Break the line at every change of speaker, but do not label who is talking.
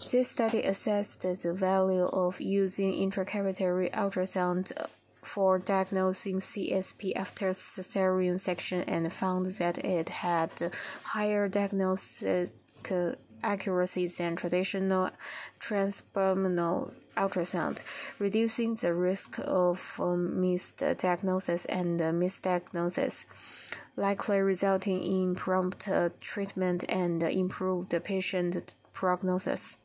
This study assessed the value of using intracavitary ultrasound for diagnosing CSP after cesarean section and found that it had higher diagnostic accuracy than traditional transabdominal ultrasound, reducing the risk of misdiagnosis and misdiagnosis, likely resulting in prompt treatment and improved patient prognosis.